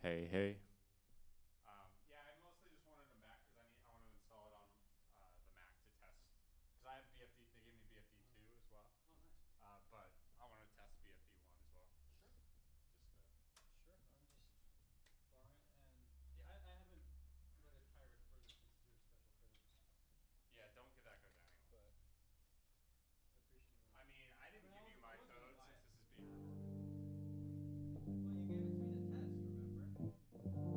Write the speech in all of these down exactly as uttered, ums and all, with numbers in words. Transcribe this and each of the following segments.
Hey, hey. Um, yeah, I mostly just wanted a Mac because I need I want to install it on uh, the Mac to test because I have B F D. They gave me B F D Oh, two as well, oh, nice. uh, but I want to test B F D one as well. Sure, Just uh, sure. I'm just borrowing it, and yeah, I, I haven't let it pirate further since it's your special code. yeah, don't give that code to anyone. But I appreciate you. I mean, I I didn't mean, I give was you I my was gonna code buy since it. this is being recorded. Well, you gave it to me to test. Remember?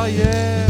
Oh yeah.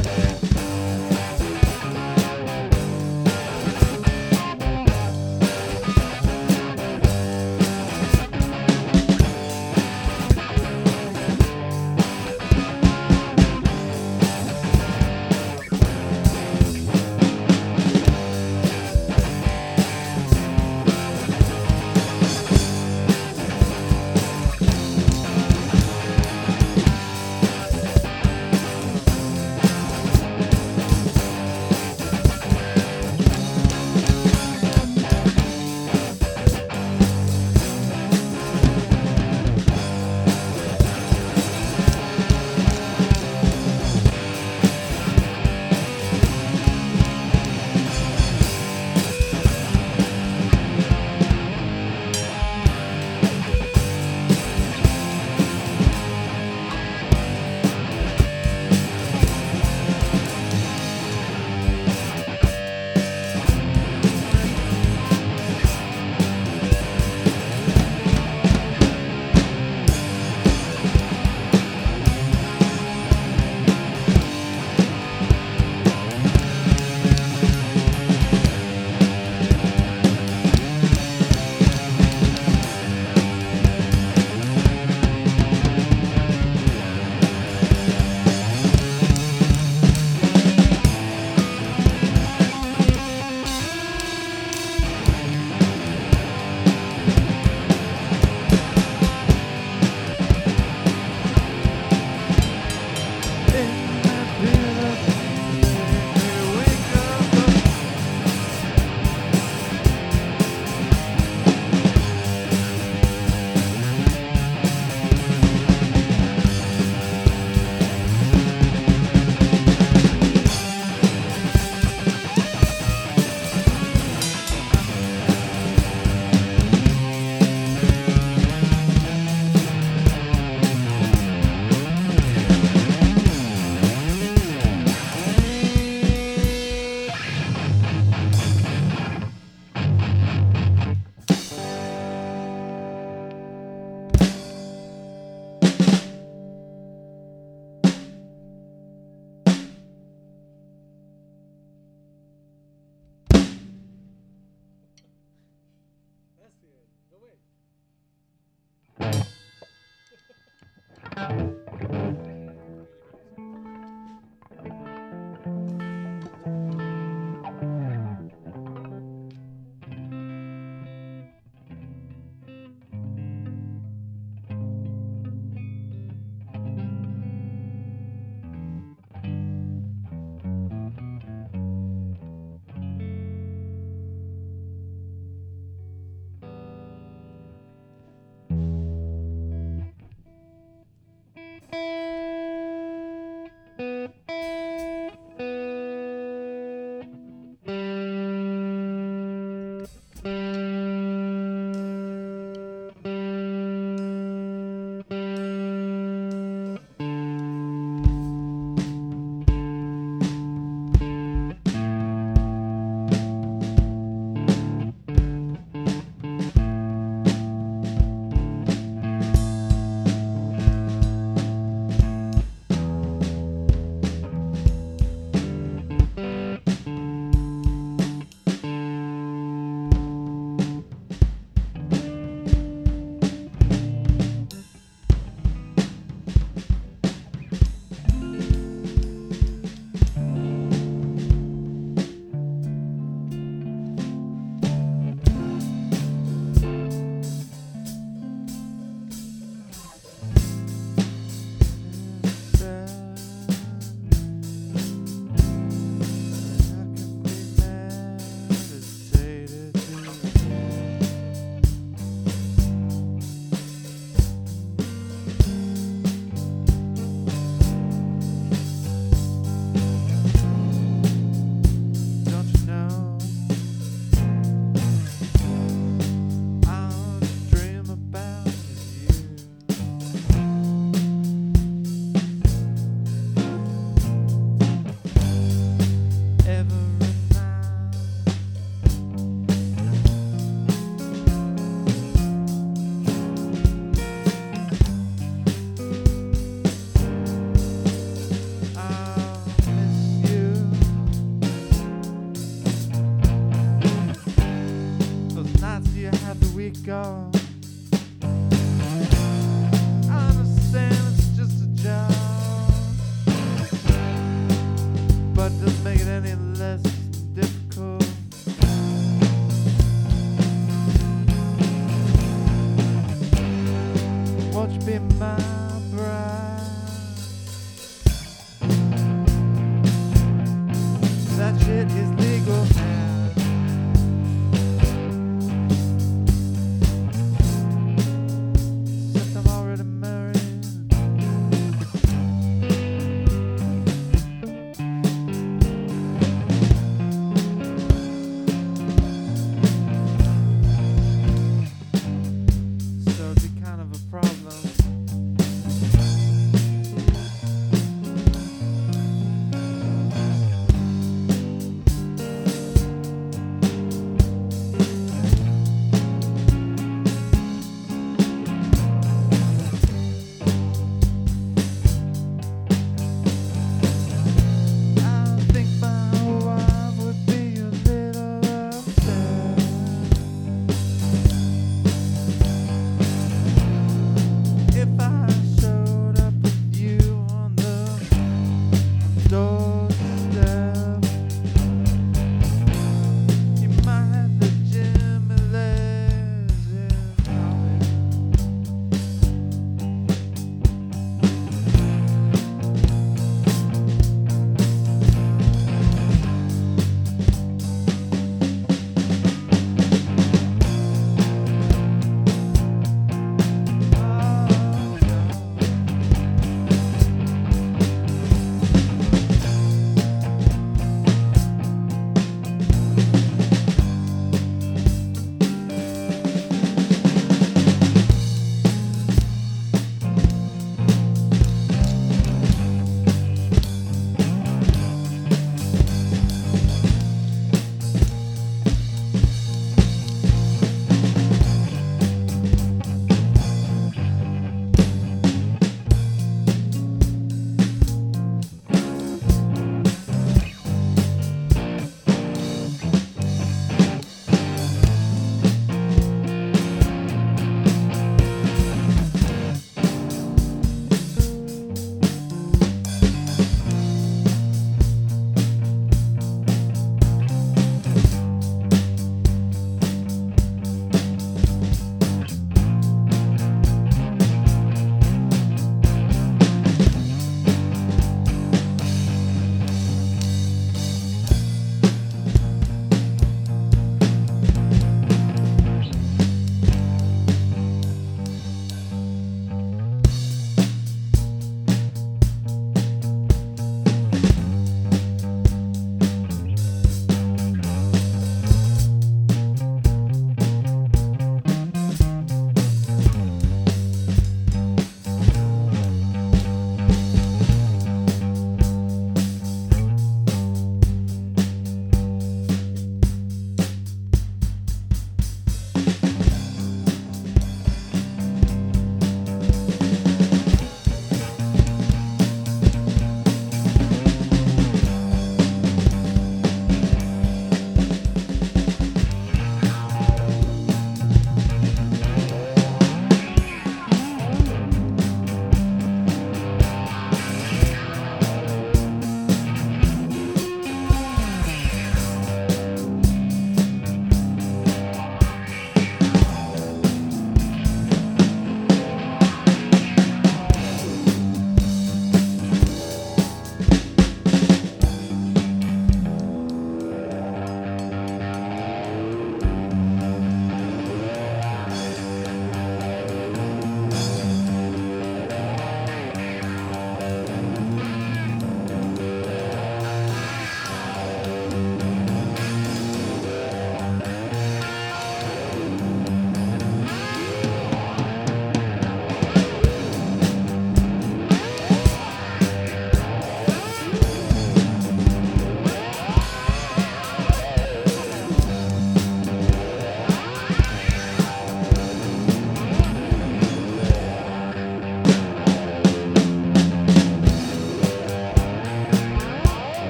That's the end. No wait.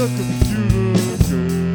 the computer game.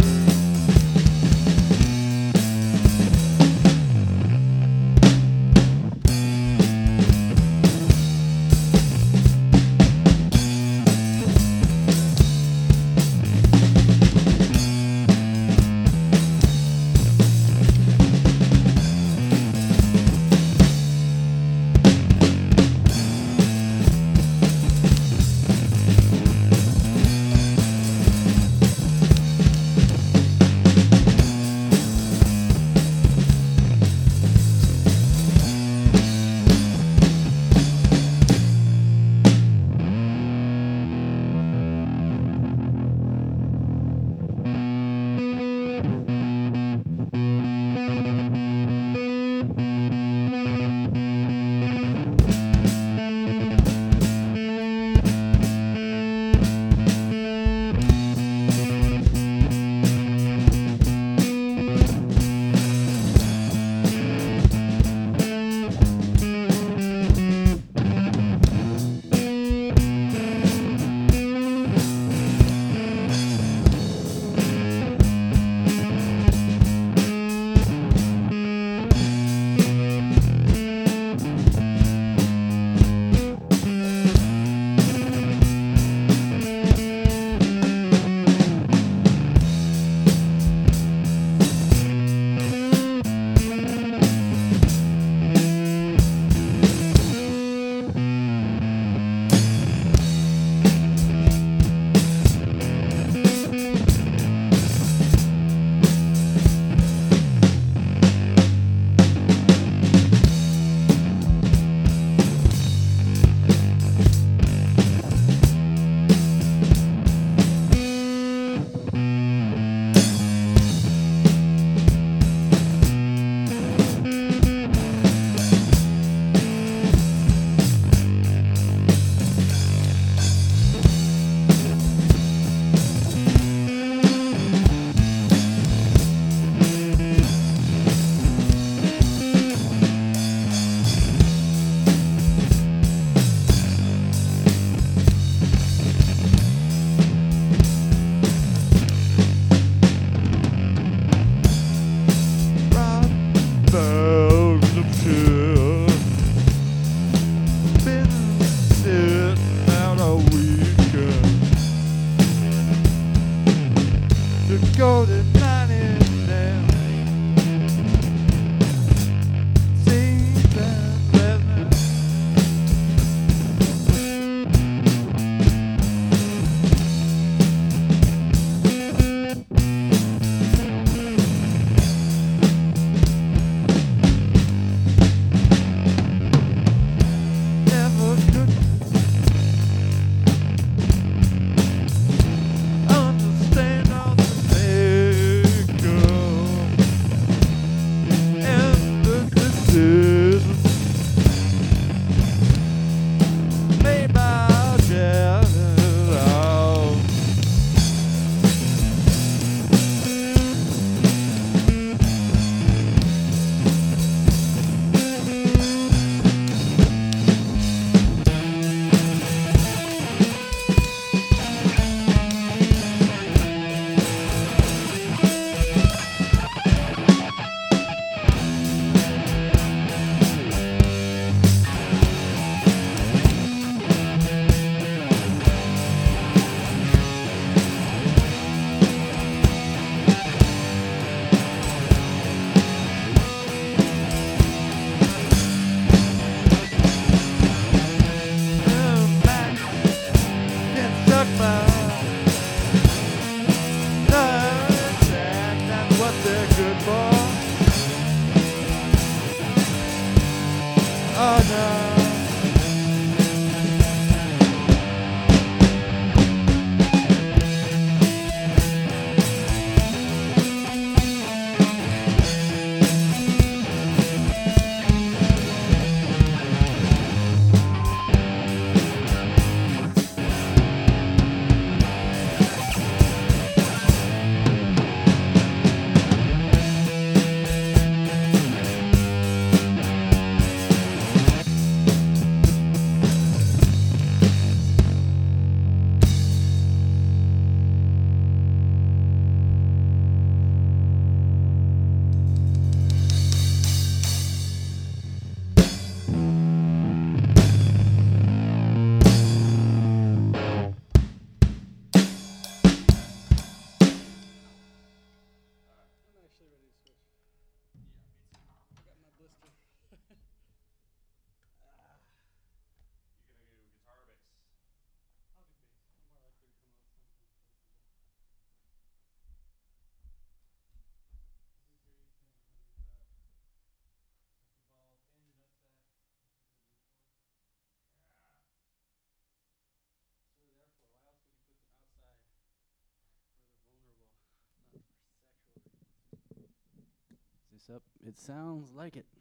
Yep, it sounds like it.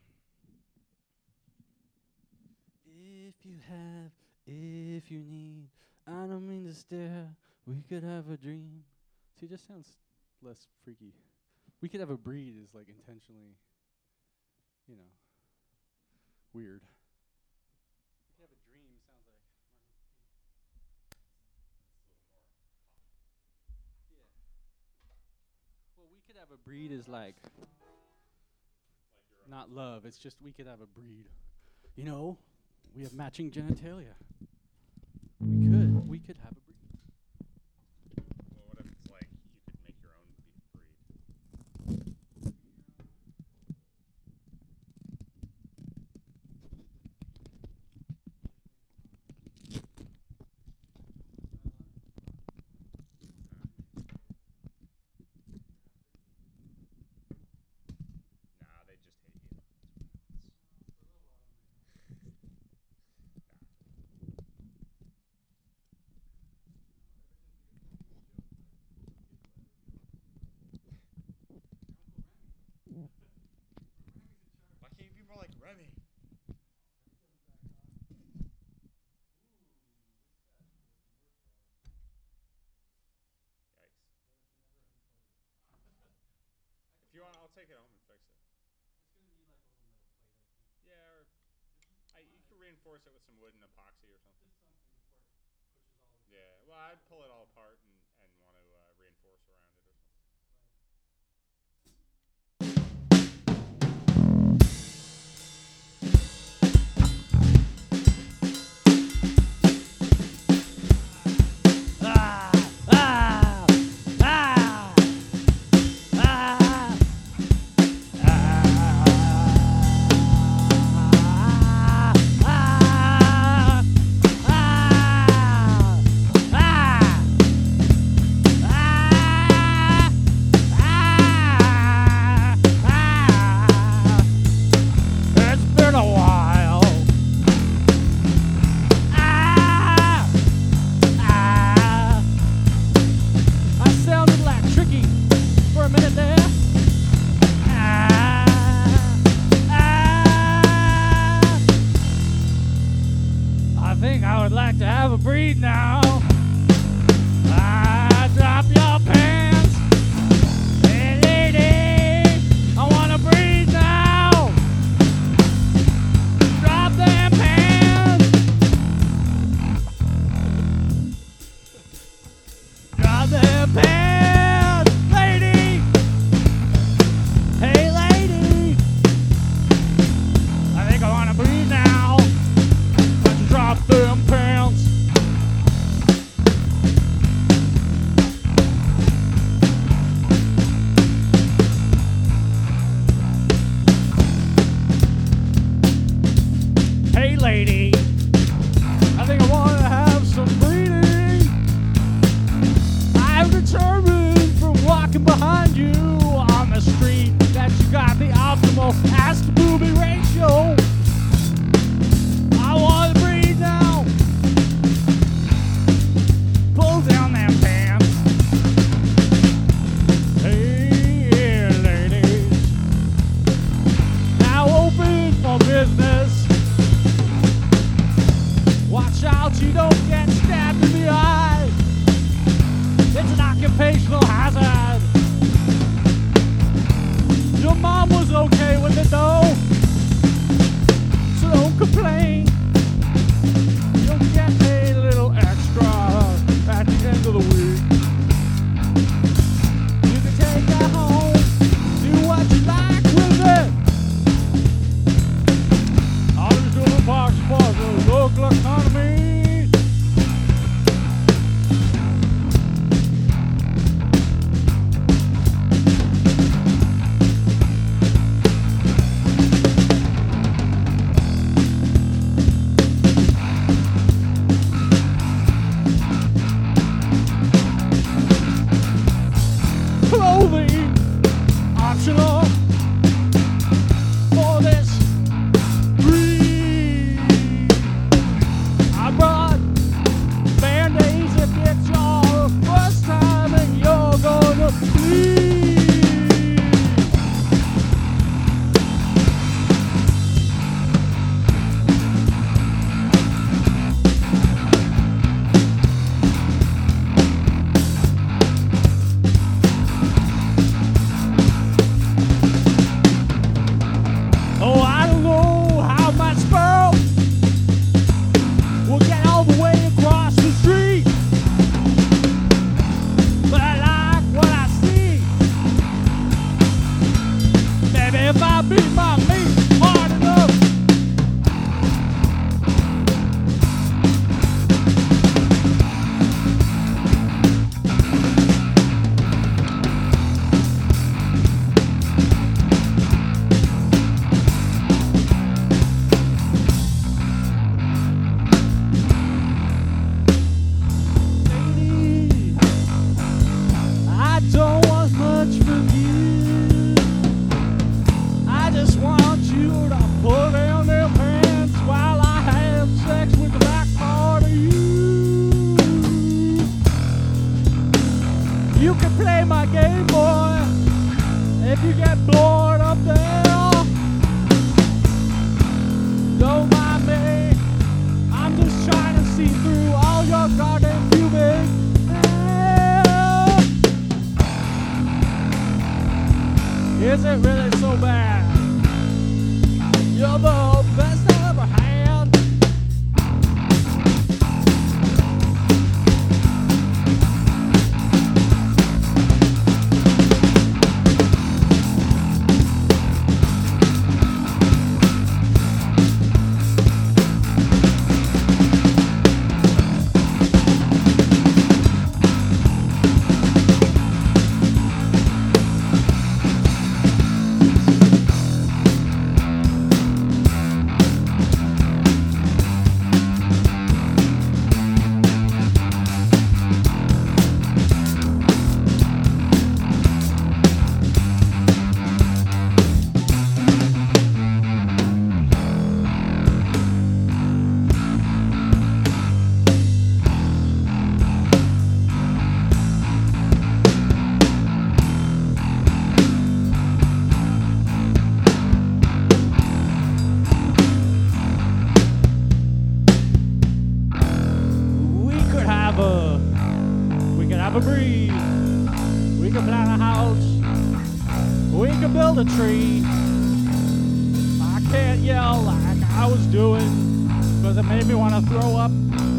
If you have, if you need, I don't mean to stare. We could have a dream. See, it just sounds less freaky. We could have a breed is like intentionally, you know, weird. We could have a dream sounds like yeah. Well, we could have a breed is like not love. It's just we could have a breed. You know, we have matching genitalia. We could. We could have a breed. Well, what if it's like you could make your own be- breed? Nah, they just hate you. Why can't you be more like Remy? Yikes. If you want, I'll take it home and fix it. Yeah, or I, you can reinforce it with some wood and epoxy or something. Yeah, well, I'd pull it all apart and, and want to uh, reinforce around it or something. Ah, ah, ah, ah, It's been a while. Ah, ah. I sounded like Tricky for a minute there. Ah, ah. I think I would like to have a breed now. Ah, drop your pants. Hey, lady, I want to breed now. Drop them pants. Drop them pants, lady. Hey, lady, I think I want to breed now. Why don't you drop them pants? you can play my game, boy. If you get bored up there, don't mind me. I'm just trying to see through all your goddamn pubic hair. Is it really so bad? You're the best I ever had. A breeze. We can plant a house. We can build a tree. I can't yell like I was doing because it made me want to throw up.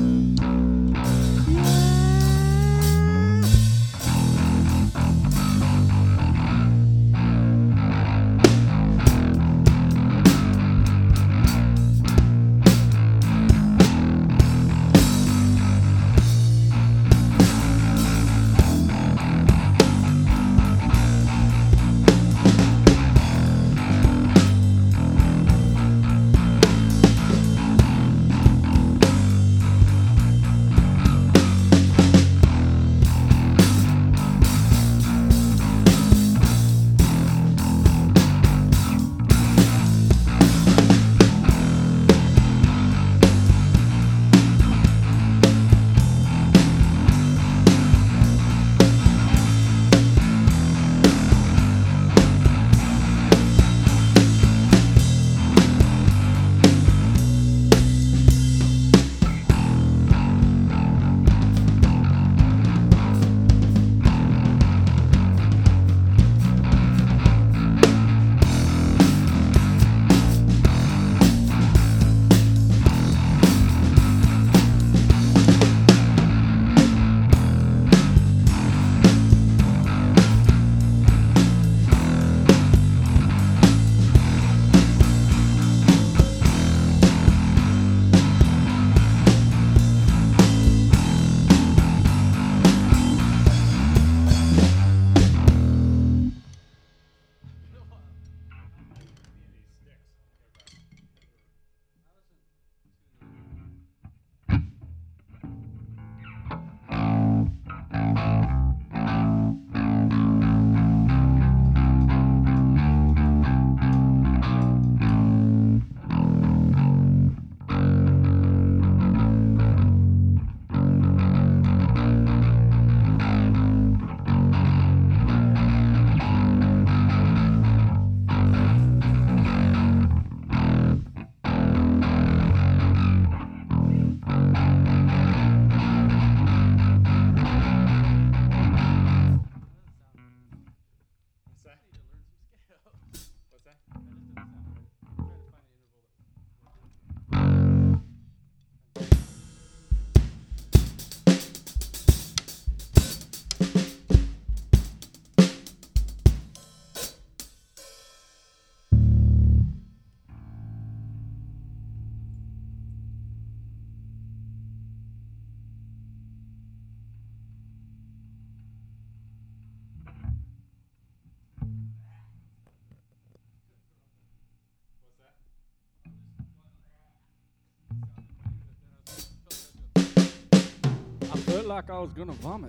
I felt like I was gonna vomit.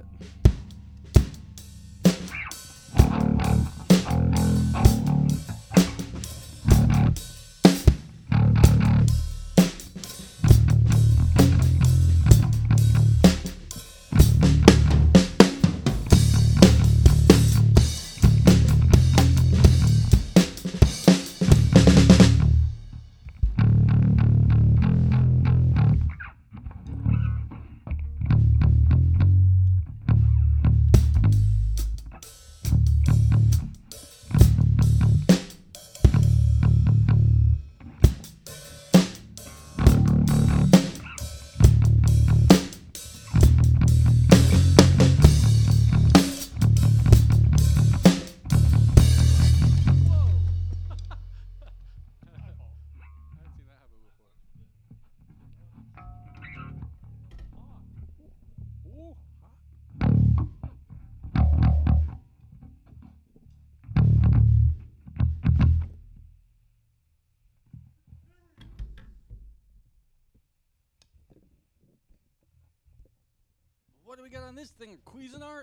What do we got on this thing? Cuisinart?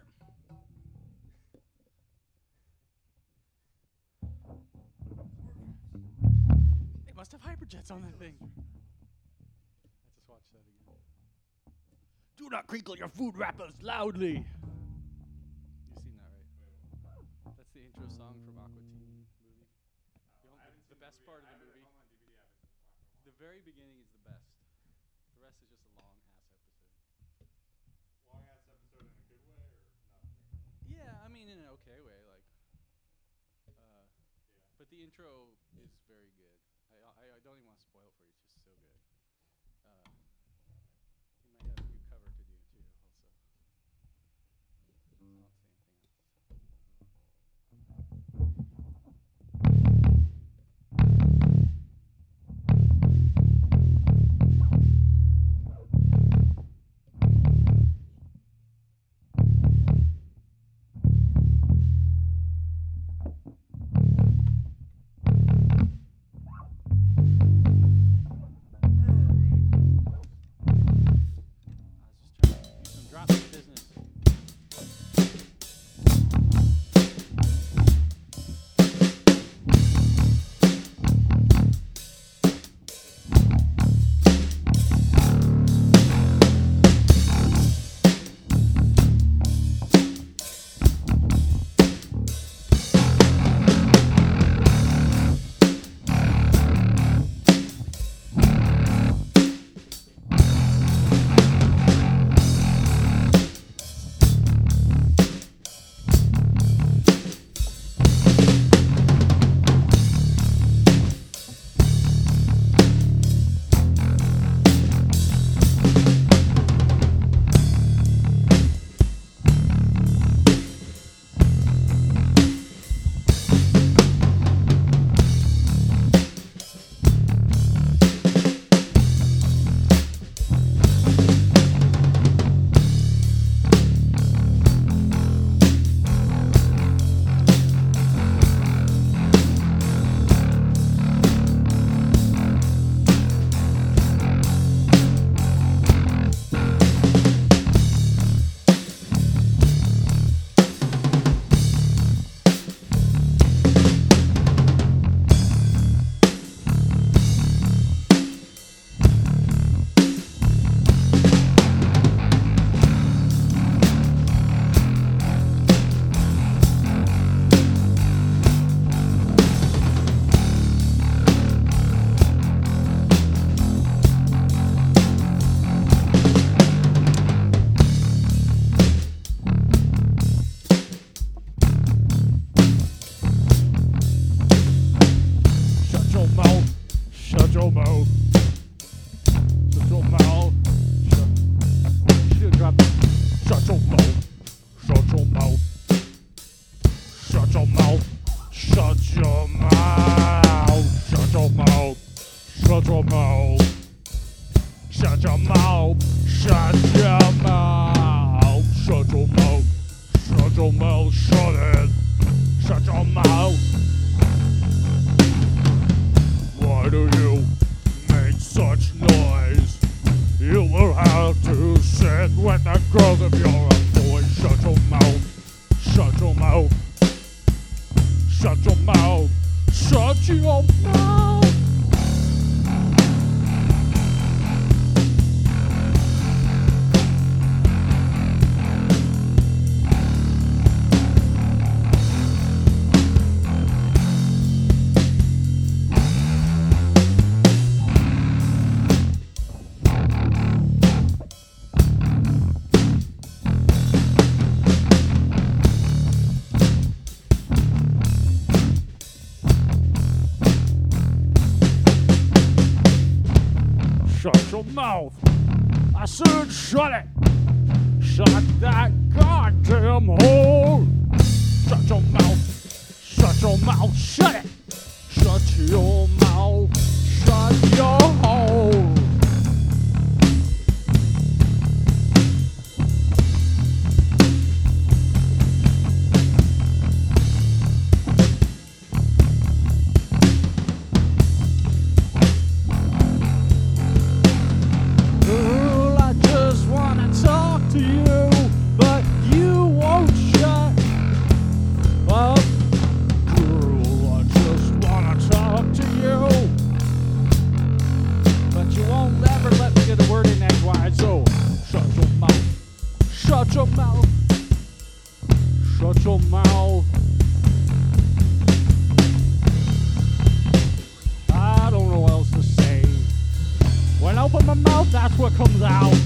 They must have hyperjets on that thing. Let's just watch that again. Do not crinkle your food wrappers loudly. You've seen that, right? That's the intro song from Aqua Teen movie. The, only, the best part of the movie. The very beginning is the best. The rest is just a long ass episode. Long ass episode in a good way or not? Yeah, I mean in an okay way, like. Uh, Yeah. but the intro is very good. I I, I don't even want to spoil it for you. It's just so good. Uh, you might have a new cover to do too, also. I don't say anything else. I was just trying to do some dropping business. Shut your mouth. Shut your mouth. Shut your mouth. Shut. Should drop. Shut your mouth. Shut your mouth. Shut your mouth. Shut your mouth. Shut your mouth. Shut your mouth. Shut your mouth. Shut your mouth. Shut your mouth. Shut your mouth. Shut it. Shut your mouth. Why do you make such noise? You will have to sit with the girls if you're a boy. Shut your mouth. Shut your mouth. Shut your mouth. Shut your mouth. Shut your mouth. I said shut it. Shut that goddamn hole. Shut your mouth. Shut your mouth. Shut it. Shut your mouth. Shut your hole. Girl, I just wanna talk to you. Shut your mouth. Shut your mouth. I don't know what else to say. When I open my mouth, that's what comes out.